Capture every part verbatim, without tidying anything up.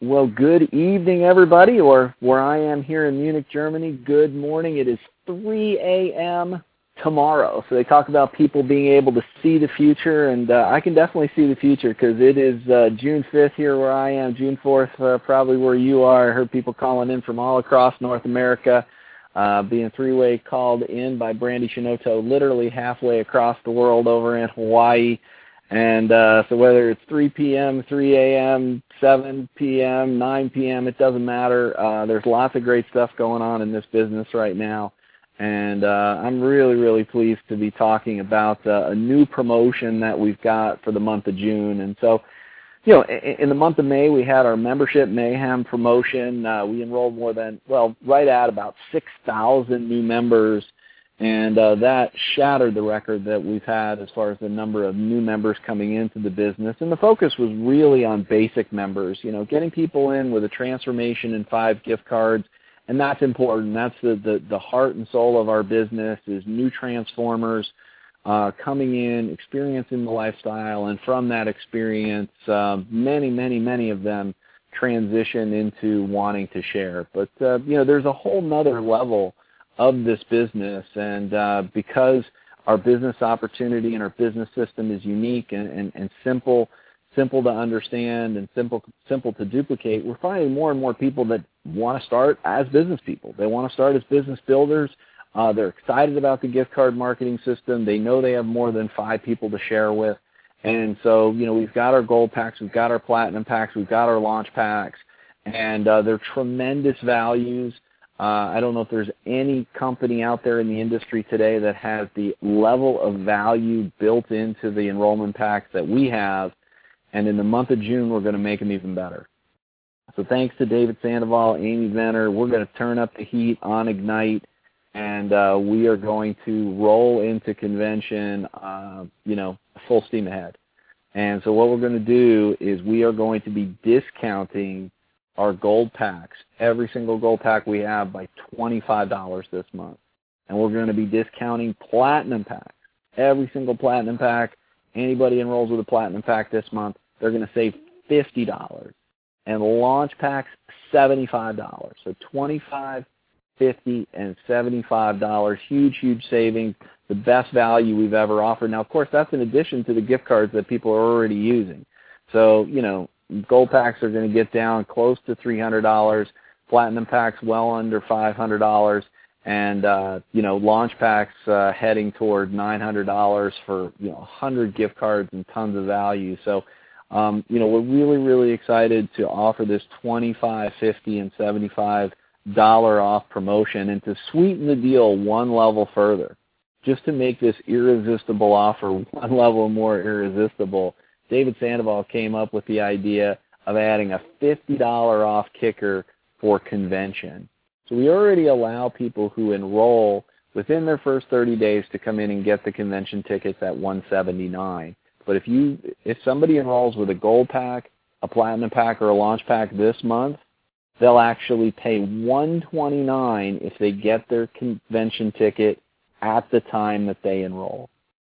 Well, good evening, everybody, or where I am here in Munich, Germany, good morning. It is three a.m. tomorrow. So they talk about people being able to see the future, and uh, I can definitely see the future because it is uh, June fifth here where I am, June fourth uh, probably where you are. I heard people calling in from all across North America, uh, being three-way called in by Brandy Shinoto, literally halfway across the world over in Hawaii. And uh, so whether it's three p.m., three a.m., seven p.m., nine p.m., it doesn't matter. Uh, there's lots of great stuff going on in this business right now. And uh, I'm really, really pleased to be talking about uh, a new promotion that we've got for the month of June. And so, you know, in, in the month of May, we had our Membership Mayhem promotion. Uh, we enrolled more than, well, right at about six thousand new members. And uh, that shattered the record that we've had as far as the number of new members coming into the business. And the focus was really on basic members, you know, getting people in with a transformation and five gift cards. And that's important. That's the, the, the heart and soul of our business is new transformers uh, coming in, experiencing the lifestyle. And from that experience, uh, many, many, many of them transition into wanting to share. But, uh, you know, there's a whole nother level of this business, and uh, because our business opportunity and our business system is unique and, and, and simple, simple to understand and simple simple to duplicate, we're finding more and more people that want to start as business people. They want to start as business builders. Uh, they're excited about the gift card marketing system. They know they have more than five people to share with, and so you know we've got our gold packs, we've got our platinum packs, we've got our launch packs, and uh, they're tremendous values. Uh, I don't know if there's any company out there in the industry today that has the level of value built into the enrollment packs that we have, and in the month of June, we're going to make them even better. So thanks to David Sandoval, Amy Venner, we're going to turn up the heat on Ignite, and uh, we are going to roll into convention, uh, you know, full steam ahead. And so what we're going to do is we are going to be discounting our gold packs, every single gold pack we have, by twenty-five dollars this month. And we're going to be discounting platinum packs, every single platinum pack. Anybody enrolls with a platinum pack this month, they're going to save fifty dollars. And launch packs, seventy-five dollars. So twenty-five dollars, fifty dollars, and seventy-five dollars. Huge, huge savings, the best value we've ever offered. Now, of course, that's in addition to the gift cards that people are already using. So, you know, gold packs are going to get down close to three hundred dollars, platinum packs well under five hundred dollars, and, uh, you know, launch packs uh, heading toward nine hundred dollars for, you know, one hundred gift cards and tons of value. So, um, you know, we're really, really excited to offer this twenty-five dollars, fifty dollars, and seventy-five dollars off promotion and to sweeten the deal one level further, just to make this irresistible offer one level more irresistible. David Sandoval came up with the idea of adding a fifty dollars off kicker for convention. So we already allow people who enroll within their first thirty days to come in and get the convention tickets at one hundred seventy-nine dollars. But if you if somebody enrolls with a gold pack, a platinum pack, or a launch pack this month, they'll actually pay one hundred twenty-nine dollars if they get their convention ticket at the time that they enroll.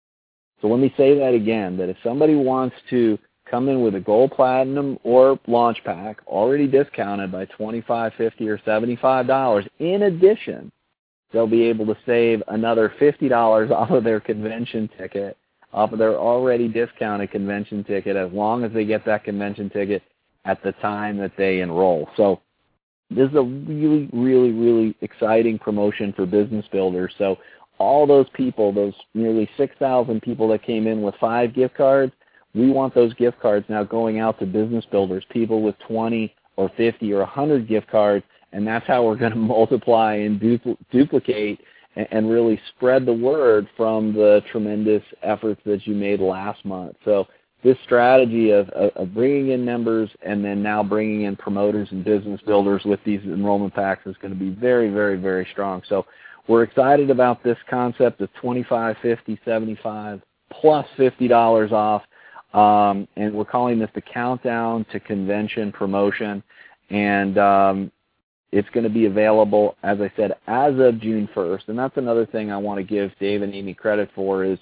So let me say that again, that if somebody wants to come in with a gold, platinum, or launch pack already discounted by twenty-five dollars, fifty dollars, or seventy-five dollars, in addition, they'll be able to save another fifty dollars off of their convention ticket, off of their already discounted convention ticket, as long as they get that convention ticket at the time that they enroll. So this is a really, really, really exciting promotion for business builders. So all those people, those nearly six thousand people that came in with five gift cards, we want those gift cards now going out to business builders, people with twenty or fifty or one hundred gift cards, and that's how we're going to multiply and dupl- duplicate and, and really spread the word from the tremendous efforts that you made last month. So this strategy of, of, of bringing in members and then now bringing in promoters and business builders with these enrollment packs is going to be very, very, very strong. So we're excited about this concept of twenty-five dollars, fifty dollars, seventy-five dollars plus fifty dollars off, um, and we're calling this the Countdown to Convention promotion, and um, it's going to be available, as I said, as of June first. And that's another thing I want to give Dave and Amy credit for is,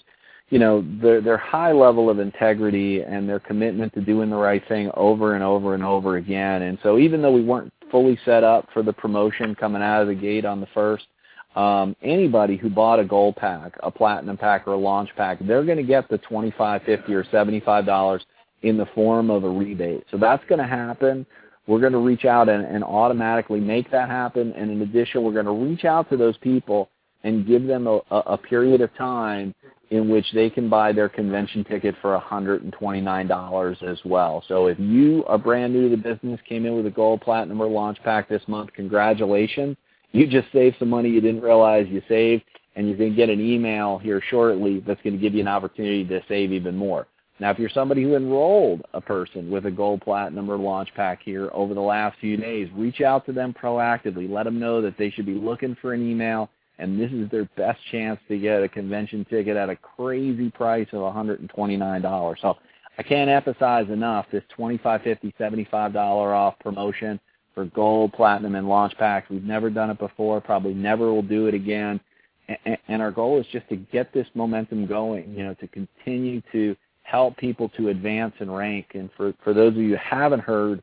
you know, their, their high level of integrity and their commitment to doing the right thing over and over and over again. And so even though we weren't fully set up for the promotion coming out of the gate on the first, um, anybody who bought a gold pack, a platinum pack, or a launch pack, they're going to get the twenty-five dollars, fifty dollars, or seventy-five dollars in the form of a rebate. So that's going to happen. We're going to reach out and, and automatically make that happen. And in addition, we're going to reach out to those people and give them a, a period of time in which they can buy their convention ticket for one hundred twenty-nine dollars as well. So if you are brand new to the business, came in with a gold, platinum, or launch pack this month, congratulations. You just saved some money you didn't realize you saved, and you're going to get an email here shortly that's going to give you an opportunity to save even more. Now, if you're somebody who enrolled a person with a gold, platinum, or launch pack here over the last few days, reach out to them proactively. Let them know that they should be looking for an email, and this is their best chance to get a convention ticket at a crazy price of one hundred twenty-nine dollars. So I can't emphasize enough this twenty-five dollars, fifty dollars, seventy-five dollars off promotion for gold, platinum, and launch packs. We've never done it before, probably never will do it again. And our goal is just to get this momentum going, you know, to continue to help people to advance and rank. And for, for those of you who haven't heard,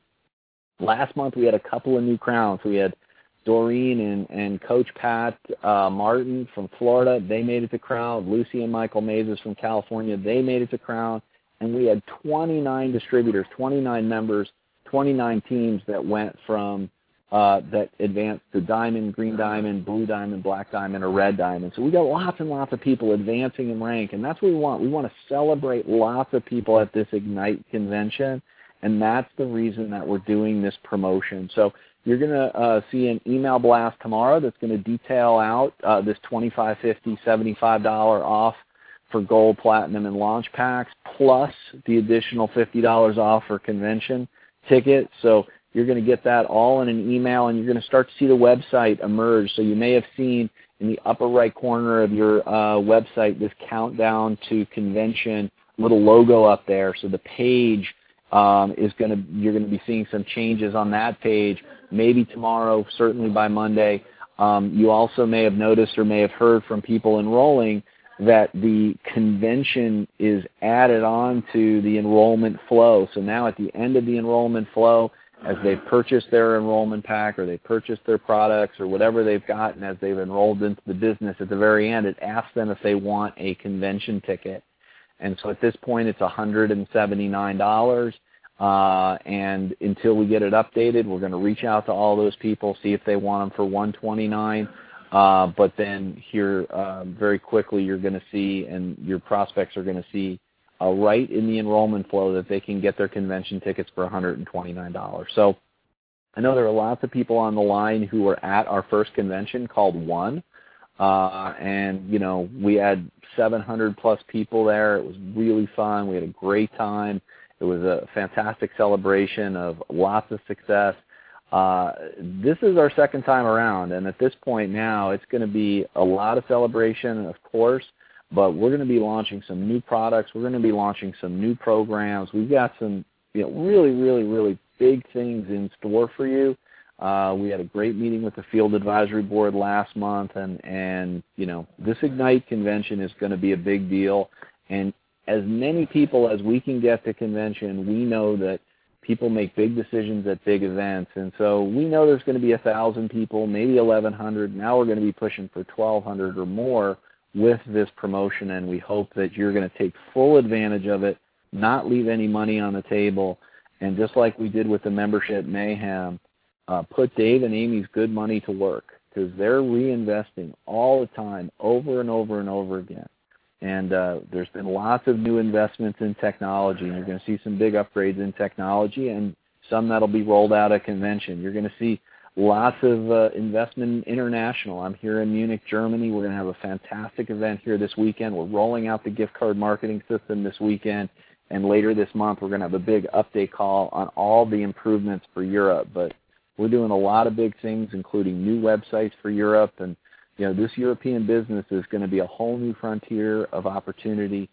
last month we had a couple of new crowns. We had Doreen and, and Coach Pat uh, Martin from Florida. They made it to crown. Lucy and Michael Mazes from California. They made it to crown. And we had twenty-nine distributors, twenty-nine members, twenty-nine teams that went from uh, that advanced to diamond, green diamond, blue diamond, black diamond, or red diamond. So we got lots and lots of people advancing in rank, and that's what we want. We want to celebrate lots of people at this Ignite convention, and that's the reason that we're doing this promotion. So you're going to uh, see an email blast tomorrow that's going to detail out uh, this twenty-five dollars, fifty dollars, seventy-five dollars off for gold, platinum, and launch packs, plus the additional fifty dollars off for convention ticket. So you're going to get that all in an email, and you're going to start to see the website emerge. So you may have seen in the upper right corner of your uh, website this countdown to convention little logo up there. So the page um, is going to, you're going to be seeing some changes on that page, maybe tomorrow, certainly by Monday. Um, you also may have noticed or may have heard from people enrolling that the convention is added on to the enrollment flow. So now at the end of the enrollment flow, as they've purchased their enrollment pack or they've purchased their products or whatever they've gotten as they've enrolled into the business, at the very end, it asks them if they want a convention ticket. And so at this point, it's one hundred seventy-nine dollars. Uh, and until we get it updated, we're going to reach out to all those people, see if they want them for one hundred twenty-nine dollars. Uh, but then here, uh, very quickly, you're going to see, and your prospects are going to see, uh, right in the enrollment flow that they can get their convention tickets for one hundred twenty-nine dollars. So I know there are lots of people on the line who were at our first convention called One, uh, and, you know, we had seven hundred plus people there. It was really fun. We had a great time. It was a fantastic celebration of lots of success. Uh, this is our second time around, and at this point now, it's going to be a lot of celebration, of course, but we're going to be launching some new products. We're going to be launching some new programs. We've got some, you know, really, really, really big things in store for you. Uh, we had a great meeting with the Field Advisory Board last month, and, and you know, this Ignite convention is going to be a big deal. And as many people as we can get to convention, we know that people make big decisions at big events. And so we know there's going to be one thousand people, maybe eleven hundred. Now we're going to be pushing for twelve hundred or more with this promotion, and we hope that you're going to take full advantage of it, not leave any money on the table, and just like we did with the Membership Mayhem, uh, put Dave and Amy's good money to work, because they're reinvesting all the time, over and over and over again. And uh, there's been lots of new investments in technology, and you're going to see some big upgrades in technology, and some that'll be rolled out at convention. You're going to see lots of uh, investment in international. I'm here in Munich, Germany. We're going to have a fantastic event here this weekend. We're rolling out the gift card marketing system this weekend, and later this month we're going to have a big update call on all the improvements for Europe. But we're doing a lot of big things, including new websites for Europe, and you know, this European business is going to be a whole new frontier of opportunity.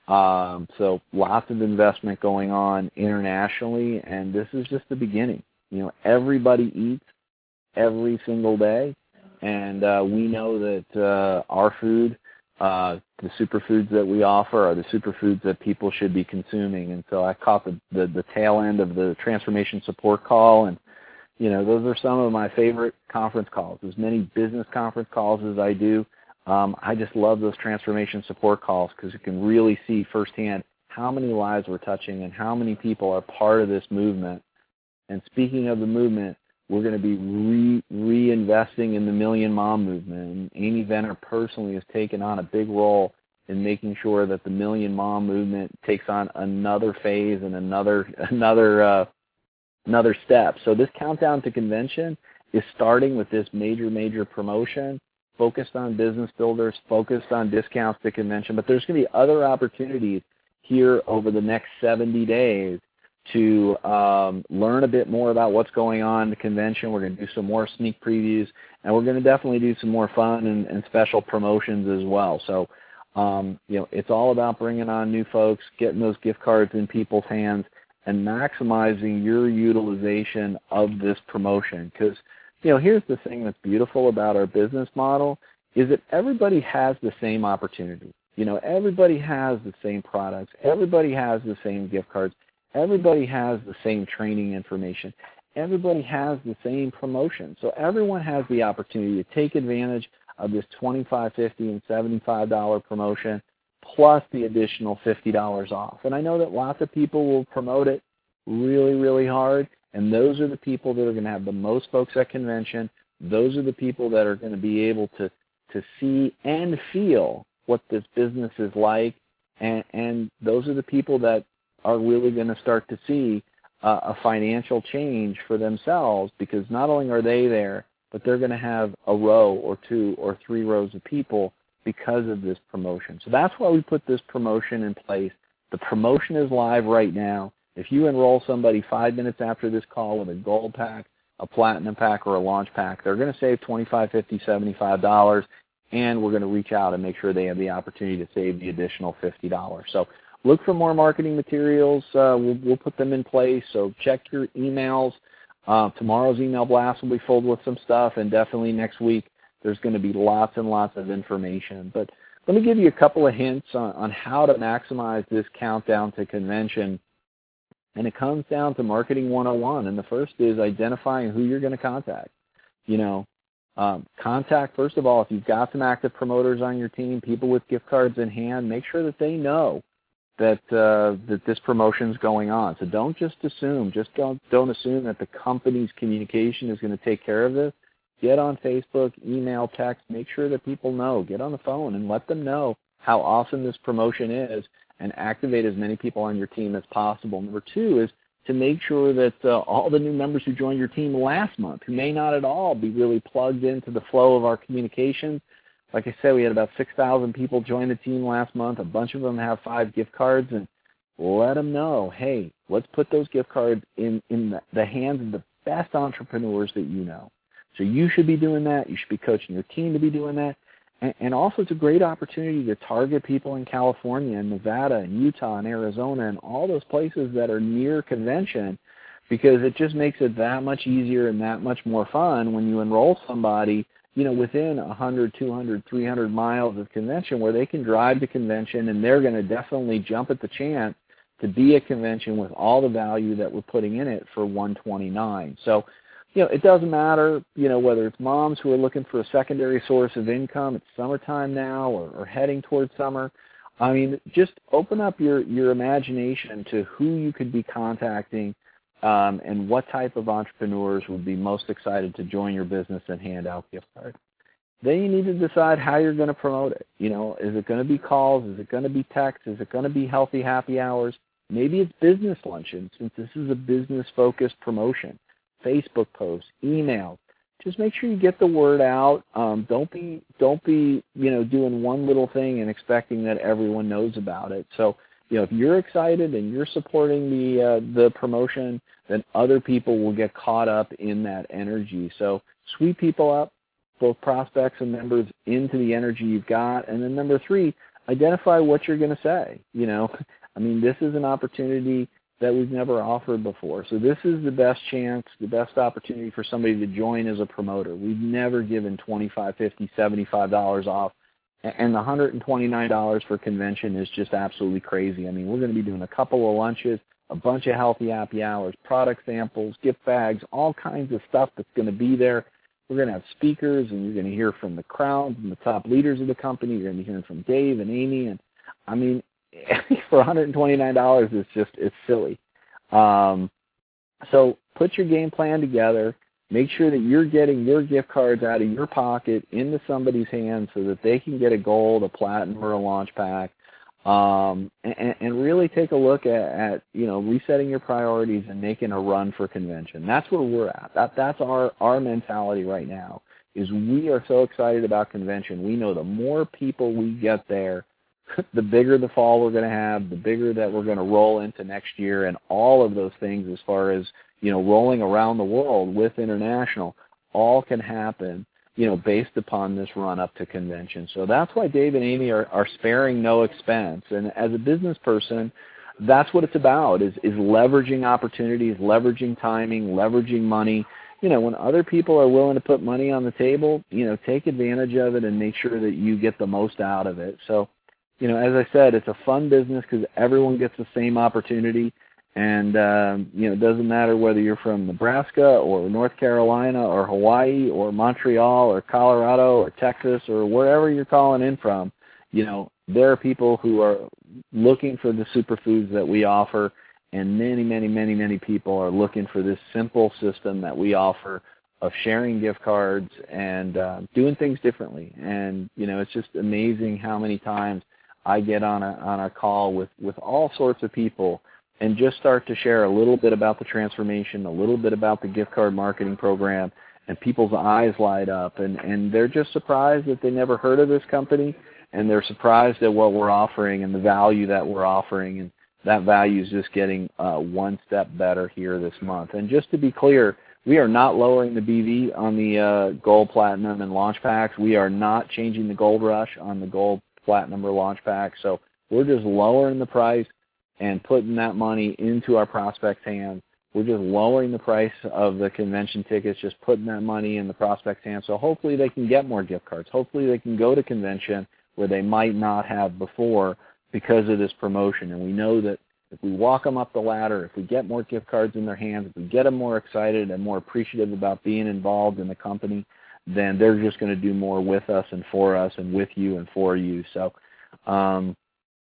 Um, so lots of investment going on internationally, and this is just the beginning. You know, everybody eats every single day, and uh, we know that uh, our food uh, the superfoods that we offer are the superfoods that people should be consuming. And so I caught the, the, the tail end of the transformation support call, and you know, those are some of my favorite conference calls. As many business conference calls as I do, um, I just love those transformation support calls because you can really see firsthand how many lives we're touching and how many people are part of this movement. And speaking of the movement, we're going to be re- reinvesting in the Million Mom movement. And Amy Venner personally has taken on a big role in making sure that the Million Mom movement takes on another phase and another another uh, another step. So this countdown to convention is starting with this major, major promotion focused on business builders, focused on discounts to convention. But there's going to be other opportunities here over the next seventy days to um, learn a bit more about what's going on at the convention. We're going to do some more sneak previews, and we're going to definitely do some more fun and, and special promotions as well. So, um, you know, it's all about bringing on new folks, getting those gift cards in people's hands, and maximizing your utilization of this promotion. Because, you know, here's the thing that's beautiful about our business model is that everybody has the same opportunity. You know, everybody has the same products. Everybody has the same gift cards. Everybody has the same training information. Everybody has the same promotion. So everyone has the opportunity to take advantage of this twenty-five dollars, fifty dollars, and seventy-five dollars promotion plus the additional fifty dollars off. And I know that lots of people will promote it really, really hard, and those are the people that are going to have the most folks at convention. Those are the people that are going to be able to, to see and feel what this business is like, and, and those are the people that are really going to start to see uh, a financial change for themselves, because not only are they there, but they're going to have a row or two or three rows of people because of this promotion. So that's why we put this promotion in place. The promotion is live right now. If you enroll somebody five minutes after this call with a gold pack, a platinum pack, or a launch pack, they're going to save twenty-five dollars, fifty dollars, seventy-five dollars, and we're going to reach out and make sure they have the opportunity to save the additional fifty dollars. So look for more marketing materials. Uh, we'll, we'll put them in place. So check your emails. Uh, tomorrow's email blast will be filled with some stuff, and definitely next week there's going to be lots and lots of information. But let me give you a couple of hints on, on how to maximize this countdown to convention. And it comes down to Marketing one oh one. And the first is identifying who you're going to contact. You know, um, contact, first of all, if you've got some active promoters on your team, people with gift cards in hand, make sure that they know that uh, that this promotion's going on. So don't just assume, just don't don't assume that the company's communication is going to take care of this. Get on Facebook, email, text, make sure that people know. Get on the phone and let them know how awesome this promotion is, and activate as many people on your team as possible. Number two is to make sure that uh, all the new members who joined your team last month, who may not at all be really plugged into the flow of our communications. Like I said, we had about six thousand people join the team last month. A bunch of them have five gift cards, and let them know, hey, let's put those gift cards in, in the, the hands of the best entrepreneurs that you know. So you should be doing that. You should be coaching your team to be doing that. And, and also it's a great opportunity to target people in California and Nevada and Utah and Arizona and all those places that are near convention, because it just makes it that much easier and that much more fun when you enroll somebody, you know, within one hundred, two hundred, three hundred miles of convention, where they can drive to convention and they're going to definitely jump at the chance to be at convention with all the value that we're putting in it for one twenty-nine. So, you know, it doesn't matter, you know, whether it's moms who are looking for a secondary source of income. It's summertime now, or, or heading towards summer. I mean, just open up your, your imagination to who you could be contacting, um, and what type of entrepreneurs would be most excited to join your business and hand out gift cards. Then you need to decide how you're going to promote it. You know, is it going to be calls? Is it going to be text? Is it going to be healthy happy hours? Maybe it's business luncheon, since this is a business-focused promotion. Facebook posts, emails. Just make sure you get the word out. Um, don't be, don't be, you know, doing one little thing and expecting that everyone knows about it. So, you know, if you're excited and you're supporting the uh, the promotion, then other people will get caught up in that energy. So sweep people up, both prospects and members, into the energy you've got. And then number three, identify what you're going to say. You know, I mean, this is an opportunity that we've never offered before. So this is the best chance, the best opportunity for somebody to join as a promoter. We've never given twenty-five dollars, fifty dollars, seventy-five dollars off and the one hundred twenty-nine dollars for convention is just absolutely crazy. I mean, we're going to be doing a couple of lunches, a bunch of healthy happy hours, product samples, gift bags, all kinds of stuff that's going to be there. We're going to have speakers, and you're going to hear from the crowds and the top leaders of the company. You're going to be hearing from Dave and Amy. And, I mean, for one hundred twenty-nine dollars, it's just it's silly. Um, so put your game plan together. Make sure that you're getting your gift cards out of your pocket into somebody's hands so that they can get a gold, a platinum, or a launch pack. Um, and, and really take a look at, at, you know, resetting your priorities and making a run for convention. That's where we're at. That, that's our, our mentality right now, is we are so excited about convention. We know the more people we get there, the bigger the fall we're going to have, the bigger that we're going to roll into next year, and all of those things as far as, you know, rolling around the world with international, all can happen, you know, based upon this run up to convention. So that's why Dave and Amy are, are sparing no expense. And as a business person, that's what it's about, is, is leveraging opportunities, leveraging timing, leveraging money. You know, when other people are willing to put money on the table, you know, take advantage of it and make sure that you get the most out of it. So, you know, as I said, it's a fun business because everyone gets the same opportunity. And, um, you know, it doesn't matter whether you're from Nebraska or North Carolina or Hawaii or Montreal or Colorado or Texas or wherever you're calling in from. You know, there are people who are looking for the superfoods that we offer, and many, many, many, many people are looking for this simple system that we offer of sharing gift cards and uh, doing things differently. And, you know, it's just amazing how many times I get on a on a call with, with all sorts of people and just start to share a little bit about the transformation, a little bit about the gift card marketing program, and people's eyes light up, and, and they're just surprised that they never heard of this company, and they're surprised at what we're offering and the value that we're offering, and that value is just getting uh, one step better here this month. And just to be clear, we are not lowering the B V on the uh, Gold, Platinum, and Launch Packs. We are not changing the Gold Rush on the Gold, Platinum, or Launch Pack, so we're just lowering the price and putting that money into our prospects' hands. We're just lowering the price of the convention tickets, just putting that money in the prospects' hands. So hopefully they can get more gift cards. Hopefully they can go to convention where they might not have before because of this promotion. And we know that if we walk them up the ladder, if we get more gift cards in their hands, if we get them more excited and more appreciative about being involved in the company, then they're just going to do more with us and for us and with you and for you. So, um,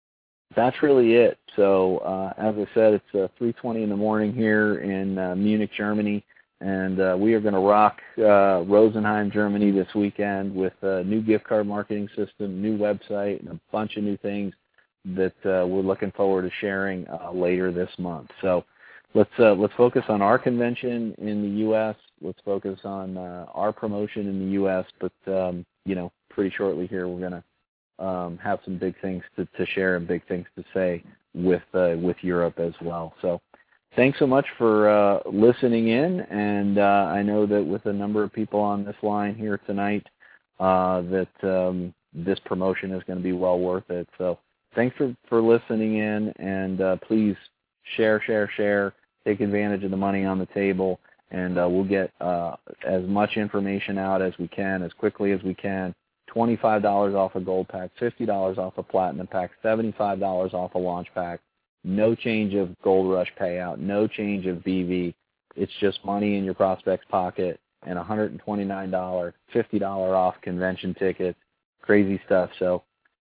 that's really it. So, uh, as I said, it's uh, three twenty in the morning here in uh, Munich, Germany, and uh, we are going to rock uh, Rosenheim, Germany this weekend with a new gift card marketing system, new website, and a bunch of new things that uh, we're looking forward to sharing uh, later this month. So, let's uh, let's focus on our convention in the U S. Let's focus on uh, our promotion in the U S. But um, you know, pretty shortly here, we're going to Um, have some big things to, to share and big things to say with uh, with Europe as well. So thanks so much for uh, listening in, and uh, I know that with a number of people on this line here tonight, uh, that um, this promotion is going to be well worth it. So thanks for, for listening in, and uh, please share, share, share, take advantage of the money on the table, and uh, we'll get uh, as much information out as we can, as quickly as we can. twenty-five dollars off a Gold Pack, fifty dollars off a Platinum Pack, seventy-five dollars off a Launch Pack. No change of Gold Rush payout, no change of B V. It's just money in your prospect's pocket and one hundred twenty-nine dollars, fifty dollars off convention tickets. Crazy stuff. So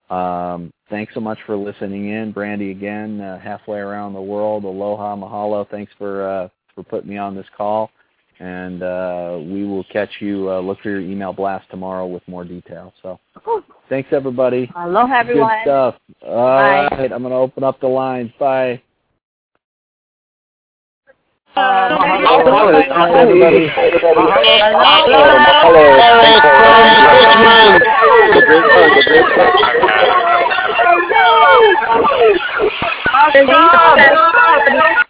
um, thanks so much for listening in. Brandy, again, uh, halfway around the world. Aloha, mahalo. Thanks for, uh, for putting me on this call. And uh, we will catch you, uh, look for your email blast tomorrow with more details. So thanks, everybody. Aloha, everyone. Good stuff. All Bye. right, I'm going to open up the lines. Bye. Uh, Hello, everybody. Aloha.